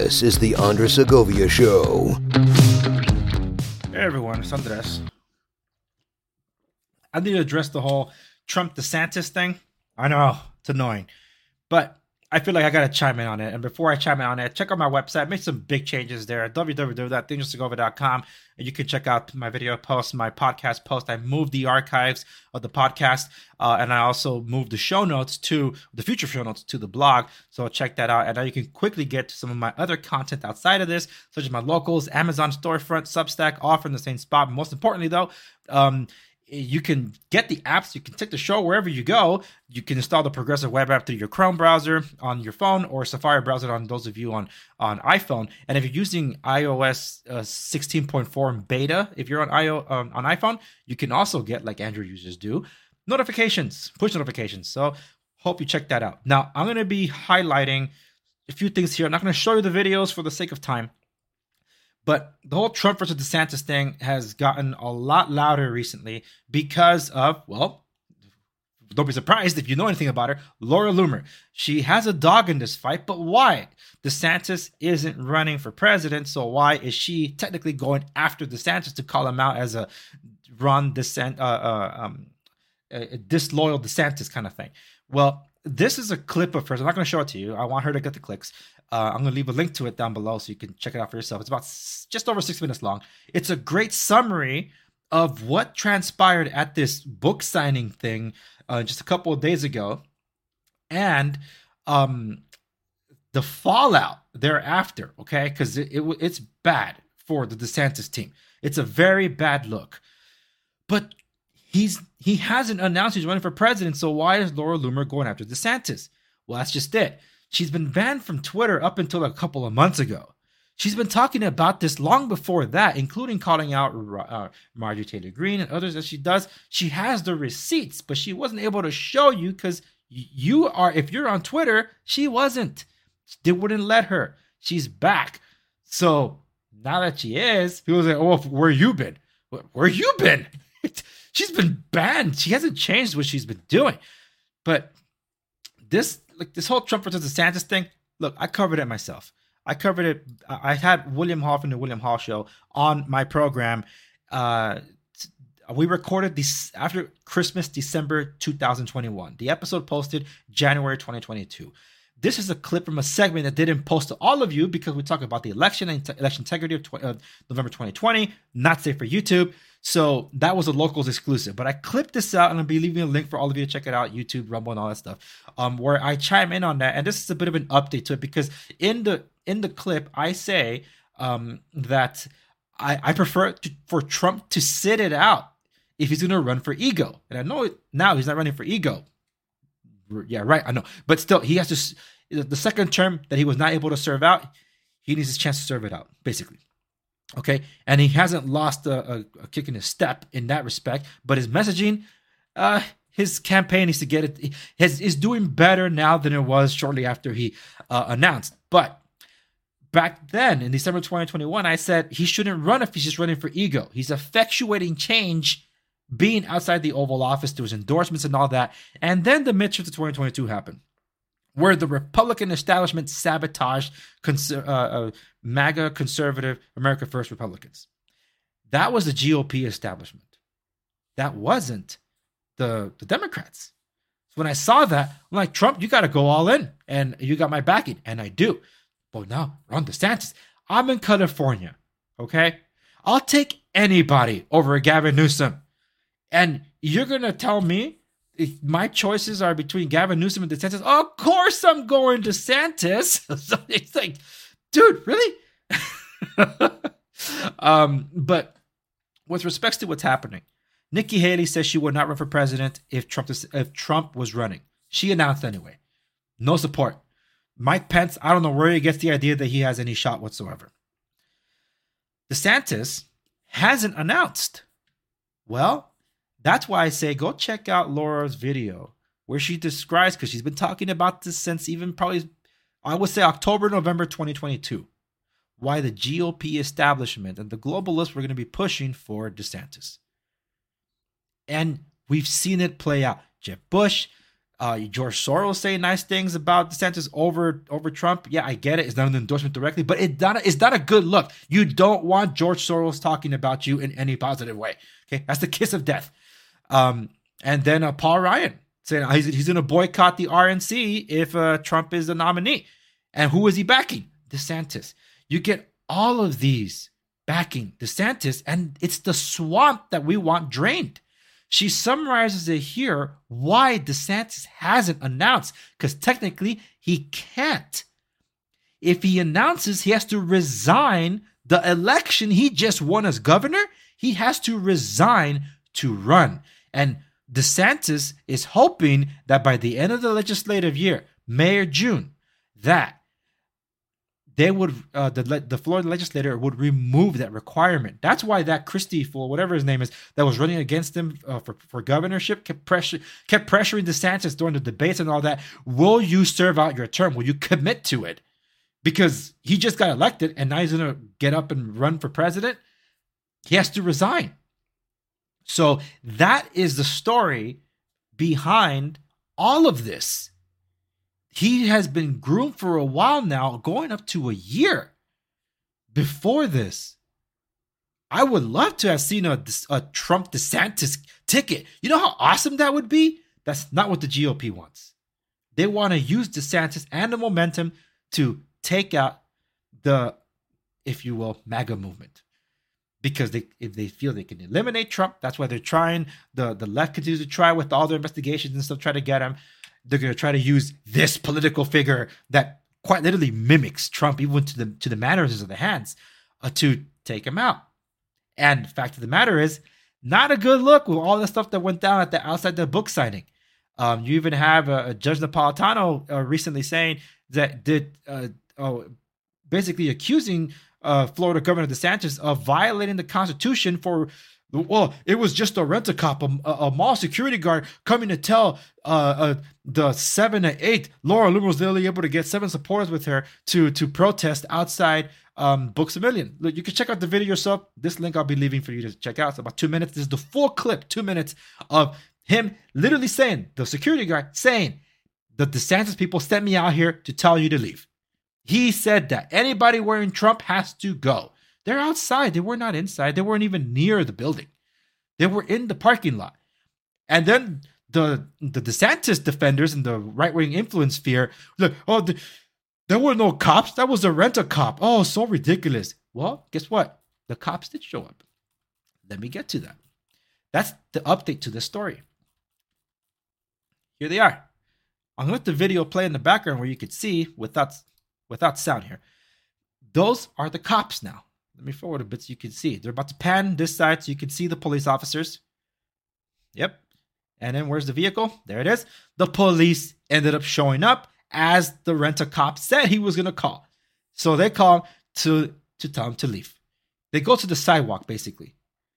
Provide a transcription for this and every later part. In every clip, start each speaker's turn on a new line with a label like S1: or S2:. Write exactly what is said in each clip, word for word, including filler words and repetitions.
S1: This is the Andres Segovia Show.
S2: Hey everyone, it's Andres. I need to address the whole Trump DeSantis thing. I know, it's annoying. But I feel like I got to chime in on it. And before I chime in on it, check out my website. Make some big changes there. w w w dot dangerous segovia dot com. And you can check out my video post, my podcast post. I moved the archives of the podcast. Uh, and I also moved the show notes to the future show notes to the blog. So check that out. And now you can quickly get to some of my other content outside of this, such as my locals, Amazon storefront, Substack, all from the same spot. Most importantly, though, um, you can get the apps. You can take the show wherever you go. You can install the Progressive Web app through your Chrome browser on your phone or Safari browser on those of you on, on iPhone. And if you're using iOS uh, sixteen point four beta, if you're on I O um, on iPhone, you can also get, like Android users do, notifications, push notifications. So hope you check that out. Now, I'm going to be highlighting a few things here. I'm not going to show you the videos for the sake of time. But the whole Trump versus DeSantis thing has gotten a lot louder recently because of, well, don't be surprised if you know anything about her, Laura Loomer. She has a dog in this fight, but why? DeSantis isn't running for president, so why is she technically going after DeSantis to call him out as a Ron DeSantis, uh, uh, um, a disloyal DeSantis kind of thing? Well, this is a clip of hers. I'm not going to show it to you. I want her to get the clicks. Uh, I'm going to leave a link to it down below so you can check it out for yourself. It's about s- just over six minutes long. It's a great summary of what transpired at this book signing thing uh, just a couple of days ago and um, the fallout thereafter, okay? Because it, it, it's bad for the DeSantis team. It's a very bad look. But he's he hasn't announced he's running for president, so why is Laura Loomer going after DeSantis? Well, that's just it. She's been banned from Twitter up until a couple of months ago. She's been talking about this long before that, including calling out uh, Marjorie Taylor Greene and others that she does. She has the receipts, but she wasn't able to show you because you are, if you're on Twitter, she wasn't. They wouldn't let her. She's back. So now that she is, people say, oh, where you been? Where you been? She's been banned. She hasn't changed what she's been doing. But this, like this whole Trump versus DeSantis thing, look, I covered it myself. I covered it. I had William Hall from the William Hall Show on my program. Uh, we recorded this after Christmas, December two thousand twenty-one. The episode posted January twenty twenty-two. This is a clip from a segment that didn't post to all of you because we talk about the election and t- election integrity of tw- uh, November twenty twenty, not safe for YouTube. So that was a locals exclusive. But I clipped this out and I'll be leaving a link for all of you to check it out, YouTube, Rumble, and all that stuff, um, where I chime in on that. And this is a bit of an update to it because in the in the clip, I say um, that I, I prefer to, for Trump to sit it out if he's going to run for ego. And I know it, now he's not running for ego. Yeah, right. I know. But still, he has to, the second term that he was not able to serve out, he needs his chance to serve it out, basically. Okay. And he hasn't lost a, a, a kick in his step in that respect, but his messaging, uh, his campaign needs to get it, his, is doing better now than it was shortly after he uh, announced. But back then in December twenty twenty-one, I said he shouldn't run if he's just running for ego. He's effectuating change being outside the Oval Office through his endorsements and all that. And then the midterms of twenty twenty-two happened, where the Republican establishment sabotaged cons- uh, uh, MAGA conservative America First Republicans. That was the G O P establishment. That wasn't the, the Democrats. So when I saw that, I'm like, Trump, you got to go all in. And you got my backing. And I do. But now, Ron DeSantis, I'm in California. Okay? I'll take anybody over Gavin Newsom. And you're going to tell me if my choices are between Gavin Newsom and DeSantis? Of course I'm going DeSantis. So it's like, dude, really? um, but with respects to what's happening, Nikki Haley says she would not run for president if Trump if Trump was running. She announced anyway. No support. Mike Pence, I don't know where he gets the idea that he has any shot whatsoever. DeSantis hasn't announced. Well, that's why I say go check out Laura's video where she describes, because she's been talking about this since even probably, I would say October, November twenty twenty-two, why the G O P establishment and the globalists were going to be pushing for DeSantis. And we've seen it play out. Jeb Bush, Uh, George Soros saying nice things about DeSantis over over Trump. Yeah, I get it. It's not an endorsement directly, but it's not a, it's not a good look. You don't want George Soros talking about you in any positive way. Okay, that's the kiss of death. Um, and then uh, Paul Ryan saying he's, he's going to boycott the R N C if uh, Trump is the nominee. And who is he backing? DeSantis. You get all of these backing DeSantis, and it's the swamp that we want drained. She summarizes it here why DeSantis hasn't announced, because technically he can't. If he announces he has to resign the election he just won as governor, he has to resign to run. And DeSantis is hoping that by the end of the legislative year, May or June, that they would, uh, the the Florida legislature would remove that requirement. That's why that Christie fool, whatever his name is, that was running against him uh, for, for governorship, kept, pressure, kept pressuring DeSantis during the debates and all that. Will you serve out your term? Will you commit to it? Because he just got elected and now he's going to get up and run for president. He has to resign. So that is the story behind all of this. He has been groomed for a while now, going up to a year before this. I would love to have seen a, a Trump DeSantis ticket. You know how awesome that would be? That's not what the G O P wants. They want to use DeSantis and the momentum to take out the, if you will, MAGA movement. Because they, if they feel they can eliminate Trump, that's why they're trying. The, the left continues to try with all their investigations and stuff, try to get him. They're going to try to use this political figure that quite literally mimics Trump, even to the to the mannerisms of the hands, uh, to take him out. And the fact of the matter is, not a good look with all the stuff that went down at the outside the book signing. Um, you even have uh, a Judge Napolitano uh, recently saying that did uh, oh, basically accusing uh, Florida Governor DeSantis of violating the Constitution for. Well, it was just a rent-a-cop, a, a mall security guard coming to tell uh, uh, the seven or eight Laura Loomer was literally able to get seven supporters with her to to protest outside um, Books A Million. Look, you can check out the video yourself. This link I'll be leaving for you to check out. It's about two minutes. This is the full clip, two minutes of him literally saying, the security guard saying, the DeSantis people sent me out here to tell you to leave. He said that anybody wearing Trump has to go. They're outside. They were not inside. They weren't even near the building. They were in the parking lot. And then the the DeSantis defenders and the right-wing influence sphere, look, oh, the, there were no cops. That was a rent-a-cop. Oh, so ridiculous. Well, guess what? The cops did show up. Let me get to that. That's the update to this story. Here they are. I'm going to let the video play in the background where you could see without, without sound here. Those are the cops now. Let me forward a bit so you can see. They're about to pan this side so you can see the police officers. Yep. And then where's the vehicle? There it is. The police ended up showing up as the rent-a-cop said he was going to call. So they call him to, to tell him to leave. They go to the sidewalk, basically.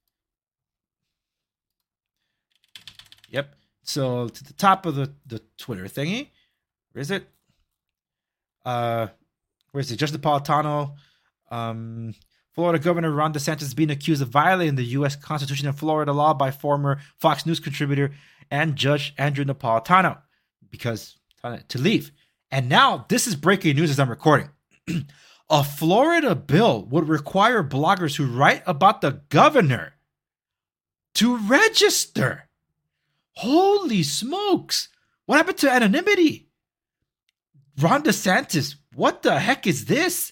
S2: Yep. So to the top of the, the Twitter thingy. Where is it? Uh, where's it? Judge Napolitano. Um... Florida Governor Ron DeSantis is being accused of violating the U S Constitution and Florida law by former Fox News contributor and Judge Andrew Napolitano because to leave. And now this is breaking news as I'm recording. A Florida bill would require bloggers who write about the governor to register. Holy smokes. What happened to anonymity? Ron DeSantis, what the heck is this?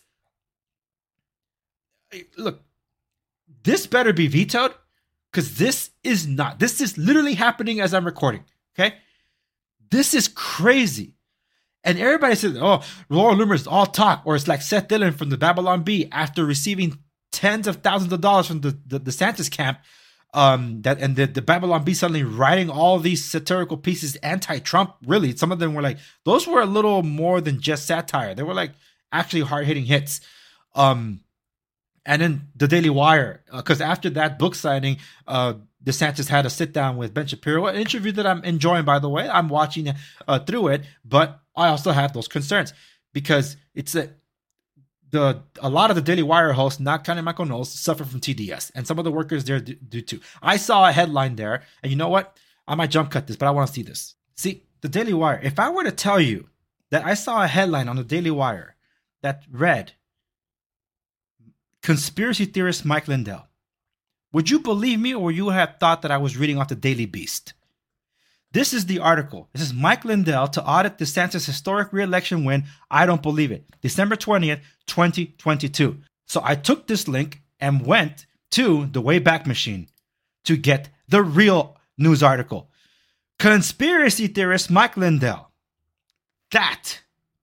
S2: Look, this better be vetoed because this is not. This is literally happening as I'm recording. Okay, this is crazy, and everybody says, "Oh, Laura Loomer is all talk," or it's like Seth Dillon from the Babylon Bee after receiving tens of thousands of dollars from the the, the DeSantis camp. Um, that and the, the Babylon Bee suddenly writing all these satirical pieces anti-Trump. Really, some of them were like those were a little more than just satire. They were like actually hard-hitting hits. Um. And then the Daily Wire, because uh, after that book signing, uh, DeSantis had a sit down with Ben Shapiro, an interview that I'm enjoying, by the way. I'm watching uh, through it, but I also have those concerns because it's a the a lot of the Daily Wire hosts, not counting Michael Knowles, suffer from T D S, and some of the workers there do, do too. I saw a headline there, and you know what? I might jump cut this, but I want to see this. See, the Daily Wire. If I were to tell you that I saw a headline on the Daily Wire that read, "Conspiracy theorist Mike Lindell," would you believe me, or you have thought that I was reading off the Daily Beast? This is the article. This is Mike Lindell to audit DeSantis' historic re-election win. I don't believe it. December twentieth, twenty twenty-two. So I took this link and went to the Wayback Machine to get the real news article. Conspiracy theorist Mike Lindell. That,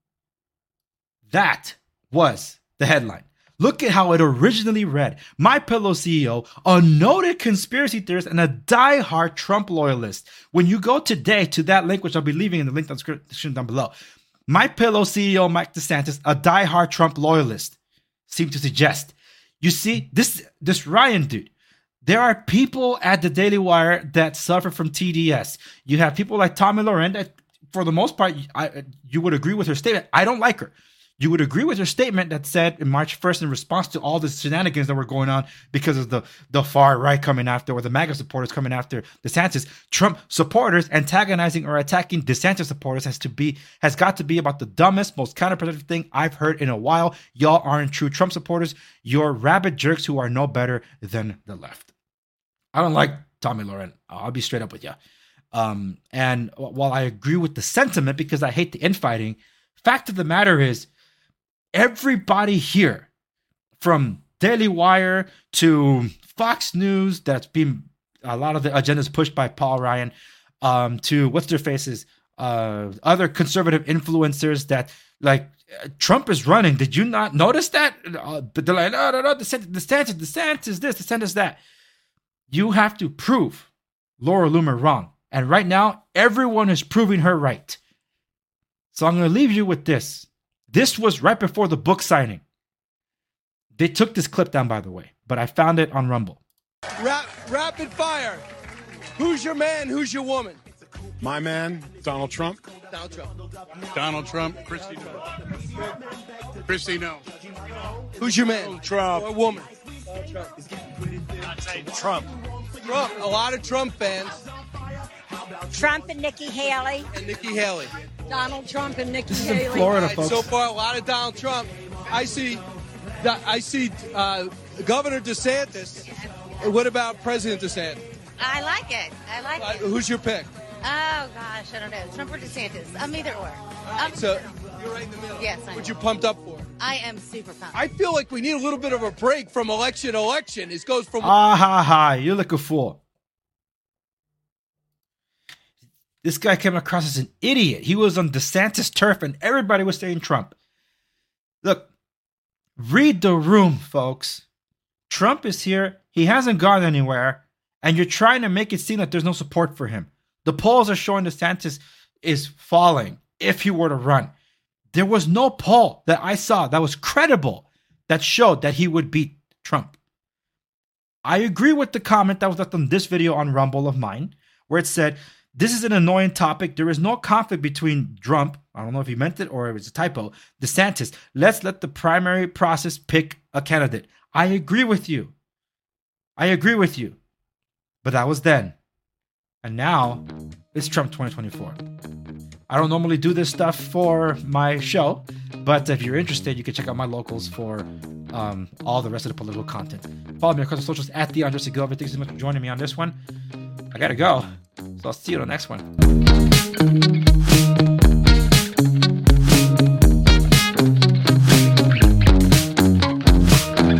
S2: that was the headline. Look at how it originally read. MyPillow C E O, a noted conspiracy theorist and a die-hard Trump loyalist. When you go today to that link, which I'll be leaving in the link description down below, MyPillow C E O Mike DeSantis, a die-hard Trump loyalist, seem to suggest. You see, this this Ryan dude, there are people at the Daily Wire that suffer from T D S. You have people like Tomi Lahren that, for the most part, I, you would agree with her statement. I don't like her. You would agree with her statement that said in March first, in response to all the shenanigans that were going on because of the, the far right coming after, or the MAGA supporters coming after DeSantis, Trump supporters antagonizing or attacking DeSantis supporters has to be has got to be about the dumbest, most counterproductive thing I've heard in a while. Y'all aren't true Trump supporters. You're rabid jerks who are no better than the left. I don't like Tomi Lahren. I'll be straight up with you. Um, and while I agree with the sentiment because I hate the infighting, fact of the matter is, everybody here, from Daily Wire to Fox News, that's been a lot of the agendas pushed by Paul Ryan, um, to what's their faces, uh, other conservative influencers that like uh, Trump is running. Did you not notice that? Uh, but they're like, no, no, no, DeSantis, DeSantis, DeSantis this, DeSantis that. You have to prove Laura Loomer wrong. And right now, everyone is proving her right. So I'm going to leave you with this. This was right before the book signing. They took this clip down, by the way, but I found it on Rumble.
S3: Rap, rapid fire. Who's your man? Who's your woman?
S4: My man, Donald Trump.
S3: Donald Trump.
S5: Donald Trump. Christie no. Christie no.
S3: Who's your man?
S4: Trump.
S3: Or woman?
S4: Trump.
S3: Trump. A lot of Trump fans.
S6: Trump and Nikki Haley.
S3: And Nikki Haley.
S6: Donald Trump and Nikki
S2: This is in
S6: Haley.
S2: Florida,
S3: All right,
S2: folks.
S3: so far, a lot of Donald Trump. I see. I see uh, Governor DeSantis. What about President DeSantis?
S7: I like it. I like
S3: Uh,
S7: it.
S3: who's your pick?
S7: Oh, gosh, I don't know. Trump or DeSantis? I'm either or. I'm
S3: So you're right in the middle.
S7: Yes, I
S3: What
S7: am.
S3: you pumped up for?
S7: I am super pumped.
S3: I feel like we need a little bit of a break from election to election. It goes from
S2: Ah ha ha, you look a fool. This guy came across as an idiot. He was on DeSantis turf and everybody was saying Trump. Look, read the room, folks. Trump is here. He hasn't gone anywhere. And you're trying to make it seem like there's no support for him. The polls are showing DeSantis is falling if he were to run. There was no poll that I saw that was credible that showed that he would beat Trump. I agree with the comment that was left on this video on Rumble of mine, where it said, this is an annoying topic. There is no conflict between Trump, I don't know if he meant it or it was a typo, DeSantis. Let's let the primary process pick a candidate. I agree with you. I agree with you. But that was then. And now, it's Trump twenty twenty-four. I don't normally do this stuff for my show, but if you're interested, you can check out my locals for um, all the rest of the political content. Follow me across the socials at the Andre Segovia. Thanks so much for joining me on this one. I gotta go. So I'll see you on the next one.